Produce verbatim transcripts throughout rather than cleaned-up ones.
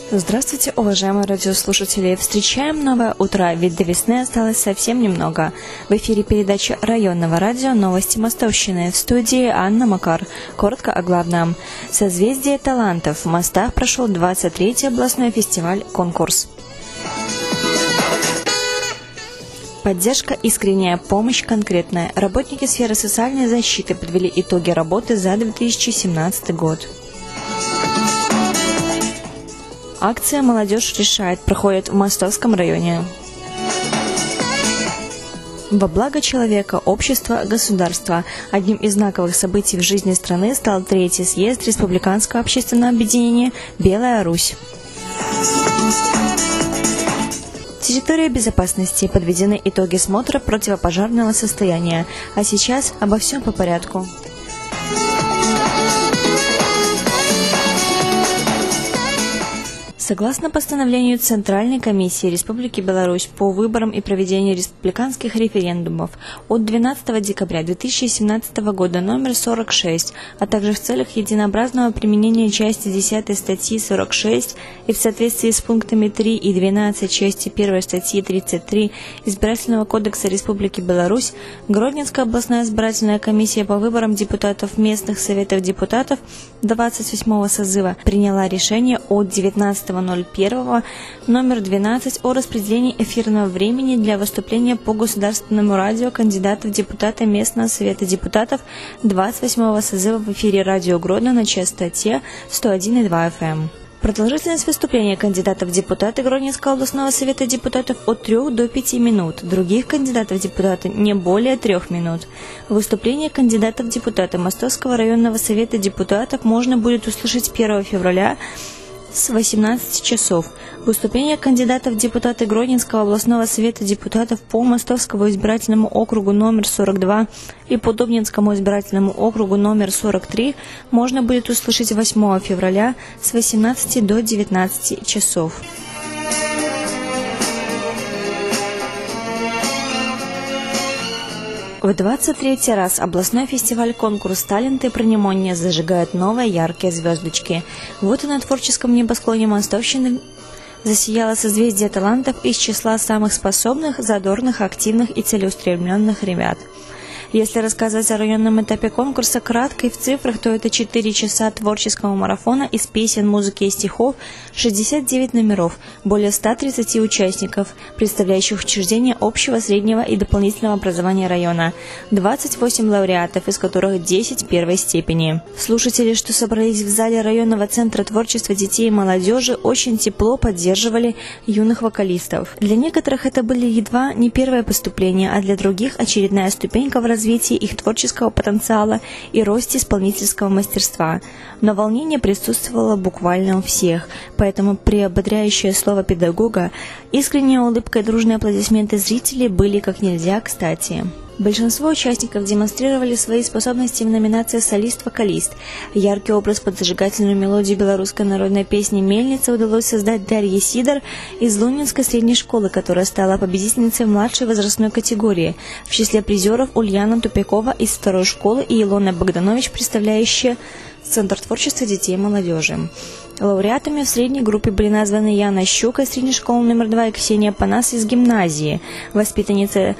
Здравствуйте, уважаемые радиослушатели! Встречаем новое утро, ведь до весны осталось совсем немного. В эфире передача районного радио «Новости Мостовщины». В студии Анна Макар. Коротко о главном. Созвездие талантов. В Мостах прошел двадцать третий областной фестиваль-конкурс. Поддержка искренняя, помощь конкретная. Работники сферы социальной защиты подвели итоги работы за две тысячи семнадцатый год. Акция «Молодежь решает» проходит в Мостовском районе. Во благо человека, общества, государства. Одним из знаковых событий в жизни страны стал третий съезд Республиканского общественного объединения «Белая Русь». Территория безопасности. Подведены итоги смотра противопожарного состояния. А сейчас обо всем по порядку. Согласно постановлению Центральной комиссии Республики Беларусь по выборам и проведению республиканских референдумов от двенадцатого декабря две тысячи семнадцатого года номер сорок шесть, а также в целях единообразного применения части десятой статьи сорок шесть и в соответствии с пунктами три и двенадцать части первой статьи тридцать три Избирательного кодекса Республики Беларусь, Гродненская областная избирательная комиссия по выборам депутатов местных советов депутатов двадцать восьмого созыва приняла решение от девятнадцатого ноль первого номер двенадцать о распределении эфирного времени для выступления по государственному радио кандидата в депутаты местного совета депутатов двадцать восьмого созыва в эфире радио Гродно на частоте сто один и два эф эм. Продолжительность выступления кандидатов в депутаты Гродненского областного совета депутатов от трёх до пяти минут, других кандидатов в депутаты не более трех минут. Выступление кандидатов в депутаты Мостовского районного совета депутатов можно будет услышать первого февраля с восемнадцати часов. Выступление кандидатов в депутаты Гродненского областного совета депутатов по Мостовскому избирательному округу номер сорок два и по Добнинскому избирательному округу номер сорок три можно будет услышать восьмого февраля с восемнадцати до девятнадцати часов. В двадцать третий раз областной фестиваль-конкурс «Таленты Пронемонья» зажигает новые яркие звездочки. Вот и на творческом небосклоне Мостовщины засияло созвездие талантов из числа самых способных, задорных, активных и целеустремленных ребят. Если рассказывать о районном этапе конкурса кратко и в цифрах, то это четыре часа творческого марафона из песен, музыки и стихов, шестьдесят девять номеров, более ста тридцати участников, представляющих учреждения общего, среднего и дополнительного образования района, двадцать восемь лауреатов, из которых десять первой степени. Слушатели, что собрались в зале районного центра творчества детей и молодежи, очень тепло поддерживали юных вокалистов. Для некоторых это были едва не первое поступление, а для других очередная ступенька в развитии их творческого потенциала и росте исполнительского мастерства. Но волнение присутствовало буквально у всех, поэтому приободряющее слово педагога, искренняя улыбка и дружные аплодисменты зрителей были как нельзя кстати. Большинство участников демонстрировали свои способности в номинации «Солист-вокалист». Яркий образ под зажигательную мелодию белорусской народной песни «Мельница» удалось создать Дарье Сидор из Лунинской средней школы, которая стала победительницей в младшей возрастной категории. В числе призеров Ульяна Тупикова из второй школы и Илона Богданович, представляющая Центр творчества детей и молодежи. Лауреатами в средней группе были названы Яна Щука из средней школы номер два и Ксения Панас из гимназии. Воспитанница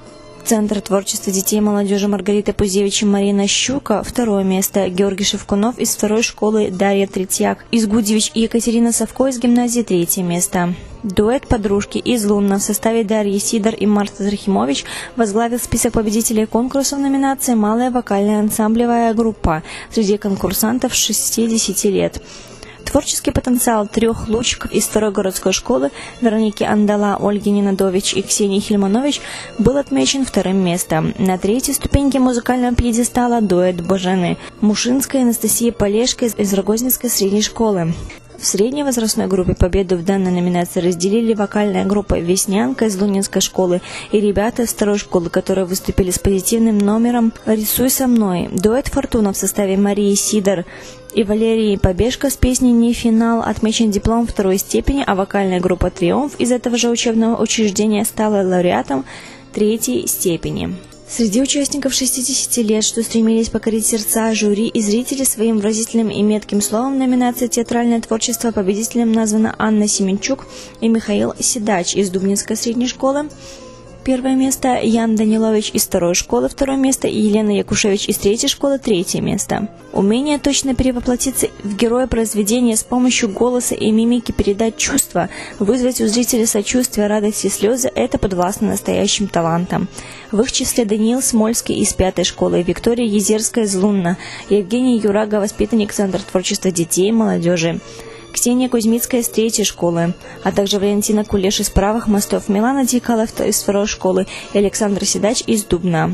Центр творчества детей и молодежи Маргарита Пузевич и Марина Щука, второе место. Георгий Шевкунов из второй школы, Дарья Третьяк из Гудевич и Екатерина Савко из гимназии, третье место. Дуэт «Подружки» из Лунна в составе Дарьи Сидор и Марта Захимович возглавил список победителей конкурса в номинации «Малая вокальная ансамблевая группа» среди конкурсантов шестидесяти лет. Творческий потенциал трех лучиков из второй городской школы Вероники Андала, Ольги Ненадович и Ксении Хильманович был отмечен вторым местом. На третьей ступеньке музыкального пьедестала дуэт Божены Мушинская и Анастасия Полешко из Рогозненской средней школы. В средней возрастной группе победу в данной номинации разделили вокальная группа «Веснянка» из Лунинской школы и ребята из второй школы, которые выступили с позитивным номером «Рисуй со мной». Дуэт «Фортуна» в составе Марии Сидор и Валерии Побежка с песней «Не финал» отмечен диплом второй степени, а вокальная группа «Триумф» из этого же учебного учреждения стала лауреатом третьей степени. Среди участников шестидесяти лет, что стремились покорить сердца жюри и зрителей своим выразительным и метким словом, номинация «Театральное творчество» победителем названа Анна Семенчук и Михаил Седач из Дубнинской средней школы. Первое место, Ян Данилович из второй школы, второе место, и Елена Якушевич из третьей школы, третье место. Умение точно перевоплотиться в героя произведения с помощью голоса и мимики передать чувства, вызвать у зрителя сочувствие, радость и слезы – это подвластно настоящим талантам. В их числе Даниил Смольский из пятой школы, Виктория Езерская из Лунна, Евгений Юрага, воспитанник Центра творчества детей и молодежи, Ксения Кузьмицкая из третьей школы, а также Валентина Кулеш из правых мостов, Милана Дикалов из второй школы и Александр Седач из Дубна.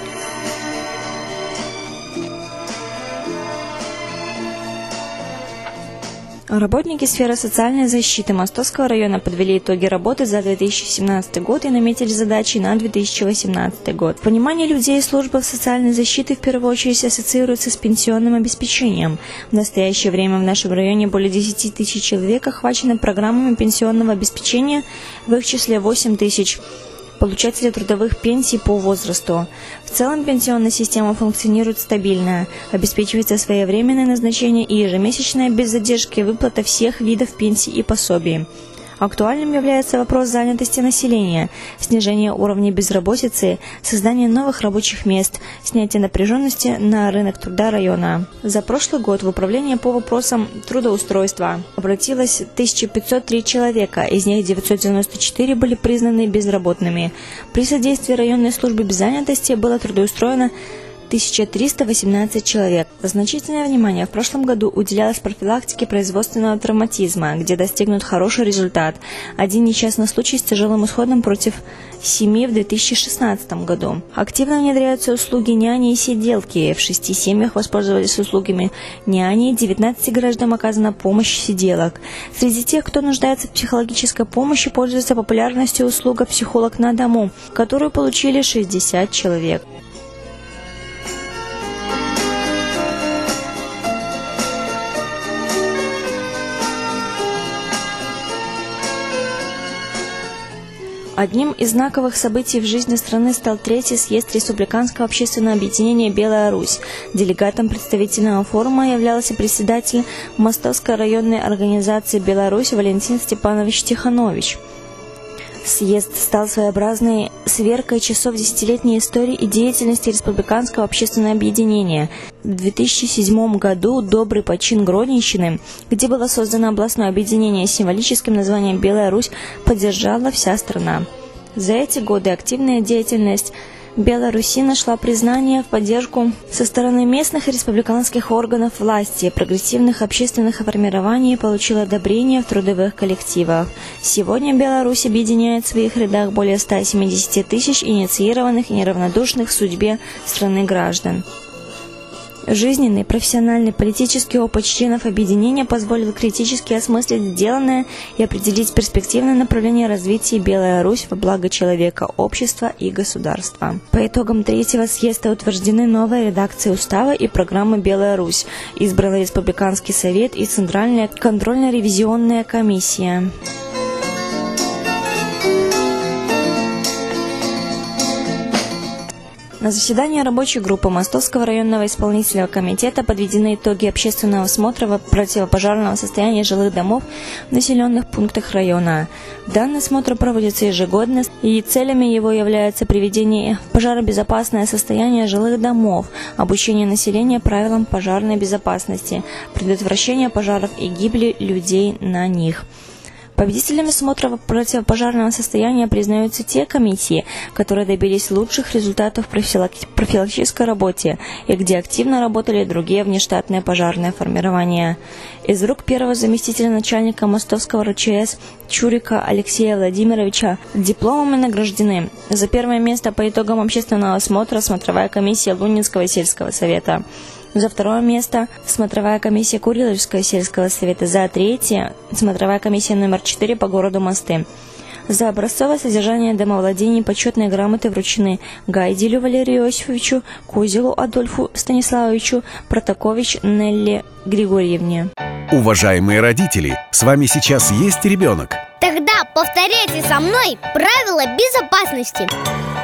Работники сферы социальной защиты Мостовского района подвели итоги работы за две тысячи семнадцатый год и наметили задачи на две тысячи восемнадцатый год. В понимании людей служба социальной защиты в первую очередь ассоциируется с пенсионным обеспечением. В настоящее время в нашем районе более десяти тысяч человек охвачены программами пенсионного обеспечения, в их числе восемь тысяч получателей трудовых пенсий по возрасту. В целом пенсионная система функционирует стабильно, обеспечивается своевременное назначение и ежемесячная без задержки выплата всех видов пенсий и пособий. Актуальным является вопрос занятости населения, снижение уровня безработицы, создание новых рабочих мест, снятие напряженности на рынок труда района. За прошлый год в управление по вопросам трудоустройства обратилось тысяча пятьсот три человека, из них девятьсот девяносто четыре были признаны безработными. При содействии районной службы беззанятости было трудоустроено тысяча триста восемнадцать человек. Значительное внимание в прошлом году уделялось профилактике производственного травматизма, где достигнут хороший результат. Один несчастный случай с тяжелым исходом против семи в две тысячи шестнадцатом году. Активно внедряются услуги няни и сиделки. В шести семьях воспользовались услугами няни, девятнадцати гражданам оказана помощь сиделок. Среди тех, кто нуждается в психологической помощи, пользуется популярностью услуга «Психолог на дому», которую получили шестьдесят человек. Одним из знаковых событий в жизни страны стал третий съезд Республиканского общественного объединения «Белая Русь». Делегатом представительного форума являлся председатель Мостовской районной организации «Беларусь» Валентин Степанович Тиханович. Съезд стал своеобразной сверкой часов десятилетней истории и деятельности Республиканского общественного объединения. В две тысячи седьмом году «Добрый почин Гродненщины», где было создано областное объединение с символическим названием «Белая Русь», поддержала вся страна. За эти годы активная деятельность Беларуси нашла признание в поддержку со стороны местных и республиканских органов власти, прогрессивных общественных формирований, получила одобрение в трудовых коллективах. Сегодня Беларусь объединяет в своих рядах более ста семидесяти тысяч инициированных и неравнодушных в судьбе страны граждан. Жизненный, профессиональный, политический опыт членов объединения позволил критически осмыслить сделанное и определить перспективное направление развития «Белая Русь» во благо человека, общества и государства. По итогам третьего съезда утверждены новые редакции устава и программы «Белая Русь». Избрала Республиканский совет и Центральная контрольно-ревизионная комиссия. На заседании рабочей группы Мостовского районного исполнительного комитета подведены итоги общественного осмотра противопожарного состояния жилых домов в населенных пунктах района. Данный осмотр проводится ежегодно, и целями его являются приведение в пожаробезопасное состояние жилых домов, обучение населения правилам пожарной безопасности, предотвращение пожаров и гибели людей на них. Победителями смотра противопожарного состояния признаются те комиссии, которые добились лучших результатов в профилактической работе и где активно работали другие внештатные пожарные формирования. Из рук первого заместителя начальника Мостовского РЧС Чурика Алексея Владимировича дипломами награждены: за первое место по итогам общественного осмотра смотровая комиссия Лунинского сельского совета, за второе место смотровая комиссия Куриловского сельского совета, за третье смотровая комиссия номер четыре по городу Мосты. За образцовое содержание домовладений почетные грамоты вручены Гайдилю Валерию Иосифовичу, Козелу Адольфу Станиславовичу, Протакович Нелле Григорьевне. Уважаемые родители, с вами сейчас есть ребенок? Тогда повторяйте со мной правила безопасности.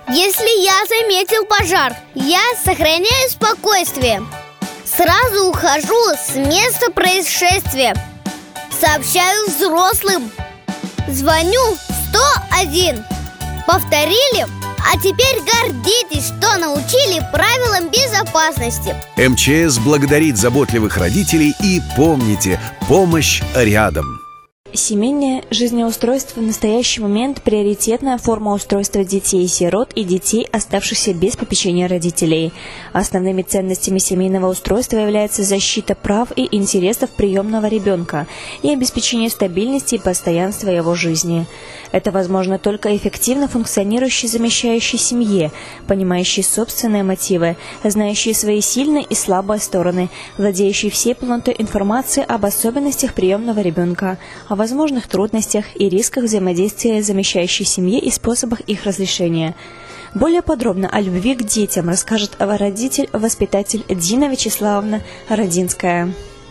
Если я заметил пожар, я сохраняю спокойствие. Сразу ухожу с места происшествия. Сообщаю взрослым. Звоню в сто один. Повторили? А теперь гордитесь, что научили правилам безопасности. эм че эс благодарит заботливых родителей и помните, помощь рядом. Семейное жизнеустройство в настоящий момент – приоритетная форма устройства детей-сирот и детей, оставшихся без попечения родителей. Основными ценностями семейного устройства является защита прав и интересов приемного ребенка и обеспечение стабильности и постоянства его жизни. Это возможно только эффективно функционирующей замещающей семье, понимающей собственные мотивы, знающей свои сильные и слабые стороны, владеющей всей полнотой информации об особенностях приемного ребенка, о возможных трудностях и рисках взаимодействия с замещающей семьей и способах их разрешения. Более подробно о любви к детям расскажет родитель-воспитатель Дина Вячеславовна Родинская.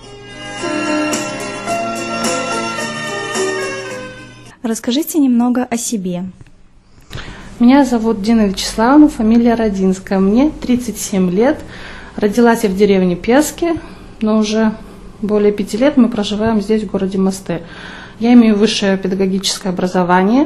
Расскажите немного о себе. Меня зовут Дина Вячеславовна, фамилия Родинская. Мне тридцать семь лет. Родилась я в деревне Пески, но уже более пяти лет мы проживаем здесь, в городе Мосты. Я имею высшее педагогическое образование,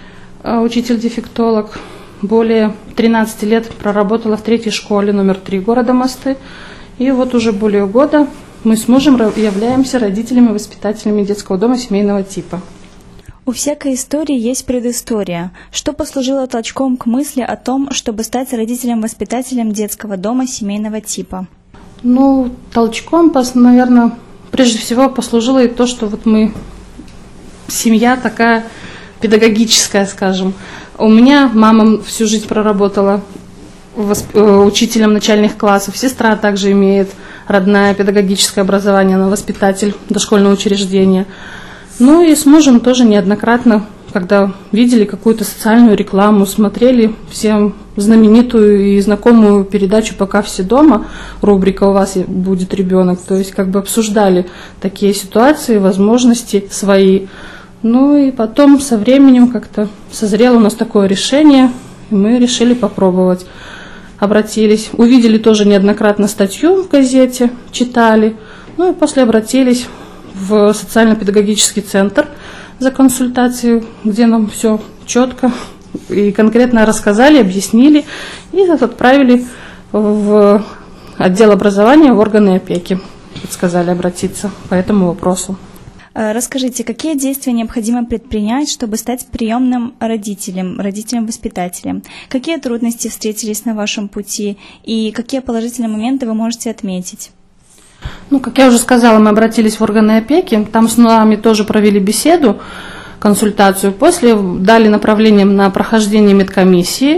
учитель-дефектолог. Более тринадцати лет проработала в третьей школе номер три города Мосты. И вот уже более года мы с мужем являемся родителями-воспитателями детского дома семейного типа. У всякой истории есть предыстория. Что послужило толчком к мысли о том, чтобы стать родителем-воспитателем детского дома семейного типа? Ну, толчком, наверное, прежде всего послужило и то, что вот мы, семья такая педагогическая, скажем. У меня мама всю жизнь проработала восп... учителем начальных классов, сестра также имеет родное педагогическое образование, она воспитатель дошкольного учреждения. Ну и с мужем тоже неоднократно, когда видели какую-то социальную рекламу, смотрели всем знаменитую и знакомую передачу «Пока все дома», рубрика «У вас будет ребенок», то есть как бы обсуждали такие ситуации, возможности свои. Ну и потом со временем как-то созрело у нас такое решение, и мы решили попробовать. Обратились, увидели тоже неоднократно статью в газете, читали, ну и после обратились в социально-педагогический центр за консультацией, где нам все четко и конкретно рассказали, объяснили и отправили в отдел образования, в органы опеки. Сказали обратиться по этому вопросу. Расскажите, какие действия необходимо предпринять, чтобы стать приемным родителем, родителем-воспитателем? Какие трудности встретились на вашем пути и какие положительные моменты вы можете отметить? Ну, как я уже сказала, мы обратились в органы опеки, там с нами тоже провели беседу, консультацию, после дали направление на прохождение медкомиссии.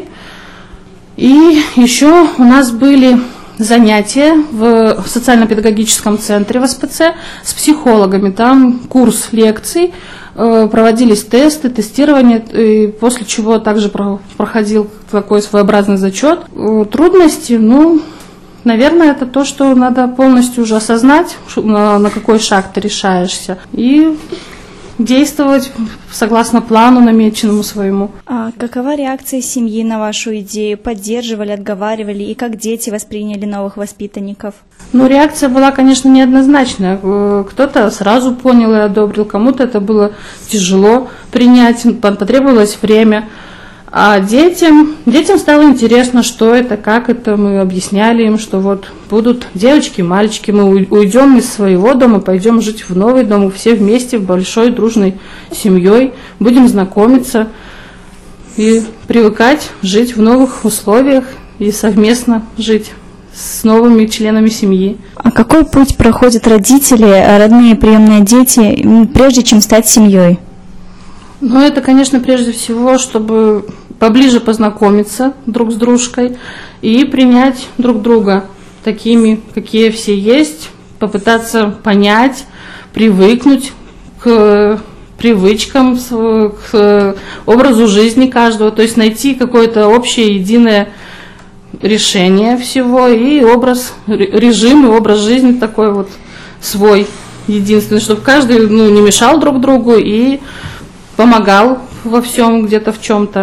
И еще у нас были занятия в социально-педагогическом центре в эс пэ цэ с психологами, там курс лекций, проводились тесты, тестирование, и после чего также проходил такой своеобразный зачет. Трудности, ну... Наверное, это то, что надо полностью уже осознать, на, на какой шаг ты решаешься, и действовать согласно плану намеченному своему. А какова реакция семьи на вашу идею? Поддерживали, отговаривали? И как дети восприняли новых воспитанников? Ну, реакция была, конечно, неоднозначная. Кто-то сразу понял и одобрил, кому-то это было тяжело принять, потребовалось время. А детям, детям стало интересно, что это, как это, мы объясняли им, что вот будут девочки, мальчики, мы уйдем из своего дома, пойдем жить в новый дом, все вместе, в большой дружной семьей, будем знакомиться и привыкать жить в новых условиях и совместно жить с новыми членами семьи. А какой путь проходят родители, родные приемные дети, прежде чем стать семьей? Ну, это, конечно, прежде всего, чтобы поближе познакомиться друг с дружкой и принять друг друга такими, какие все есть, попытаться понять, привыкнуть к привычкам, к образу жизни каждого, то есть найти какое-то общее, единое решение всего и образ, режим и образ жизни такой вот свой, единственный, чтобы каждый, ну, не мешал друг другу и помогал во всем, где-то в чем-то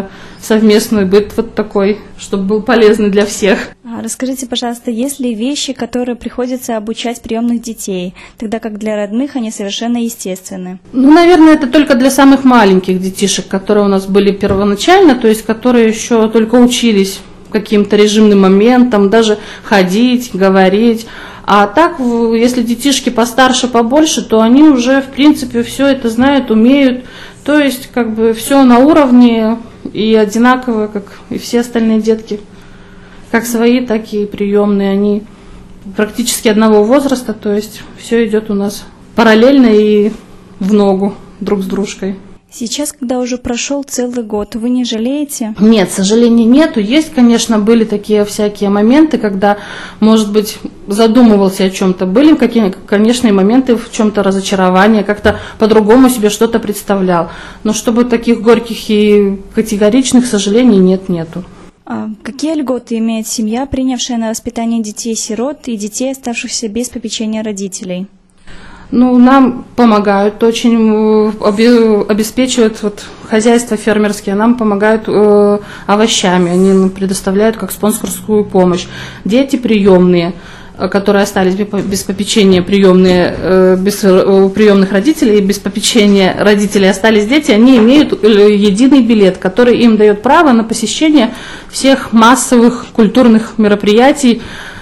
совместный быт вот такой, чтобы был полезный для всех. А расскажите, пожалуйста, есть ли вещи, которые приходится обучать приемных детей, тогда как для родных они совершенно естественны? Ну, наверное, это только для самых маленьких детишек, которые у нас были первоначально, то есть которые еще только учились каким-то режимным моментам, даже ходить, говорить. А так, если детишки постарше, побольше, то они уже, в принципе, все это знают, умеют. То есть, как бы, все на уровне и одинаково, как и все остальные детки. Как свои, так и приемные. Они практически одного возраста, то есть, все идет у нас параллельно и в ногу друг с дружкой. Сейчас, когда уже прошел целый год, вы не жалеете? Нет, сожалений нету. Есть, конечно, были такие всякие моменты, когда, может быть, задумывался о чем-то. Были какие, конечно, и моменты в чем-то разочарования, как-то по-другому себе что-то представлял. Но чтобы таких горьких и категоричных сожалений нет, нету. А какие льготы имеет семья, принявшая на воспитание детей-сирот и детей, оставшихся без попечения родителей? Ну, нам помогают, очень обеспечивают вот, хозяйства фермерские, нам помогают э, овощами, они нам предоставляют как спонсорскую помощь. Дети приемные, которые остались без попечения, приемные, э, без э, приемных родителей, без попечения родителей остались дети, они имеют единый билет, который им дает право на посещение всех массовых культурных мероприятий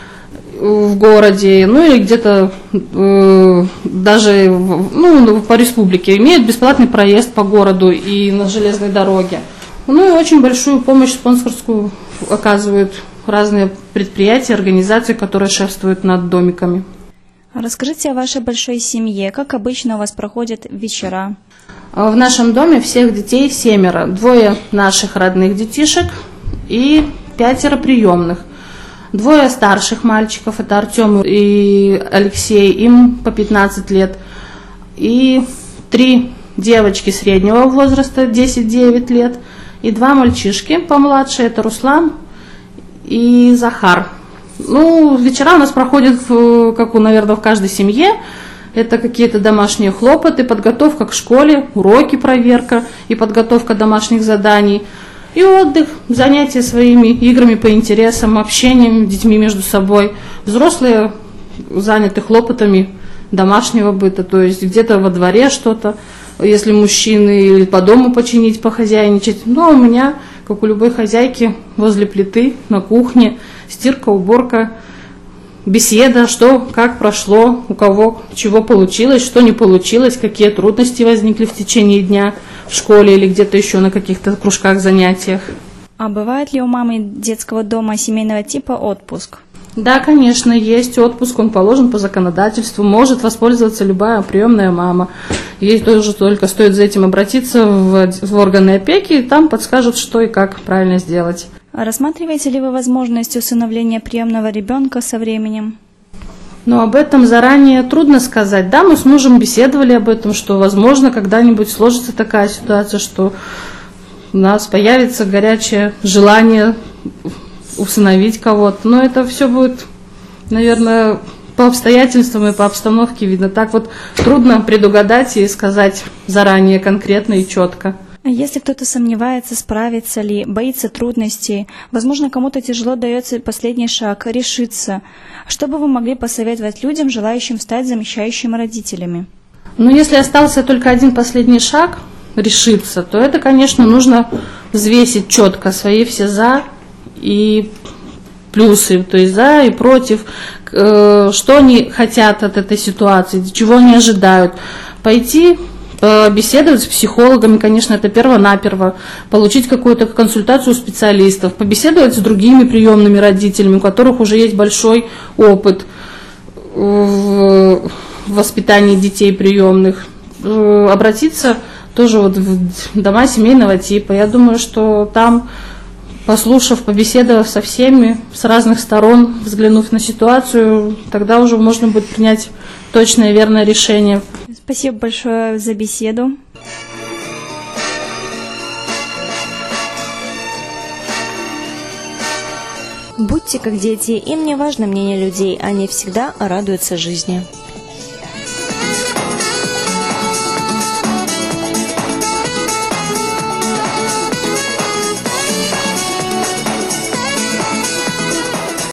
в городе, ну или где-то э, даже ну, по республике, имеют бесплатный проезд по городу и на железной дороге. Ну и очень большую помощь спонсорскую оказывают разные предприятия, организации, которые шефствуют над домиками. Расскажите о вашей большой семье. Как обычно у вас проходят вечера? В нашем доме всех детей семеро. Двое наших родных детишек и пятеро приемных. Двое старших мальчиков, это Артем и Алексей, им по пятнадцать лет. И три девочки среднего возраста, десять-девять лет. И два мальчишки помладше, это Руслан и Захар. Ну, вечера у нас проходят, как, наверное, в каждой семье. Это какие-то домашние хлопоты, подготовка к школе, уроки, проверка и подготовка домашних заданий. И отдых, занятия своими играми по интересам, общением с детьми между собой. Взрослые заняты хлопотами домашнего быта, то есть где-то во дворе что-то, если мужчины, или по дому починить, похозяйничать. Ну, а у меня, как у любой хозяйки, возле плиты, на кухне, стирка, уборка, беседа, что, как прошло, у кого чего получилось, что не получилось, какие трудности возникли в течение дня в школе или где-то еще на каких-то кружках, занятиях. А бывает ли у мамы детского дома семейного типа отпуск? Да, конечно, есть отпуск, он положен по законодательству, может воспользоваться любая приемная мама. Ей тоже только стоит за этим обратиться в, в органы опеки, и там подскажут, что и как правильно сделать. А рассматриваете ли вы возможность усыновления приемного ребенка со временем? Но об этом заранее трудно сказать. Да, мы с мужем беседовали об этом, что, возможно, когда-нибудь сложится такая ситуация, что у нас появится горячее желание усыновить кого-то. Но это все будет, наверное, по обстоятельствам и по обстановке видно. Так вот трудно предугадать и сказать заранее конкретно и четко. А если кто-то сомневается, справится ли, боится трудностей, возможно, кому-то тяжело дается последний шаг, решиться, что бы вы могли посоветовать людям, желающим стать замещающими родителями? Ну, если остался только один последний шаг, решиться, то это, конечно, нужно взвесить четко свои все «за» и плюсы, то есть «за» и «против», что они хотят от этой ситуации, чего они ожидают. Пойти беседовать с психологами, конечно, это перво-наперво, получить какую-то консультацию у специалистов, побеседовать с другими приемными родителями, у которых уже есть большой опыт в воспитании детей приемных, обратиться тоже вот в дома семейного типа. Я думаю, что там, послушав, побеседовав со всеми, с разных сторон, взглянув на ситуацию, тогда уже можно будет принять точное и верное решение. Спасибо большое за беседу. Будьте как дети, им не важно мнение людей, они всегда радуются жизни.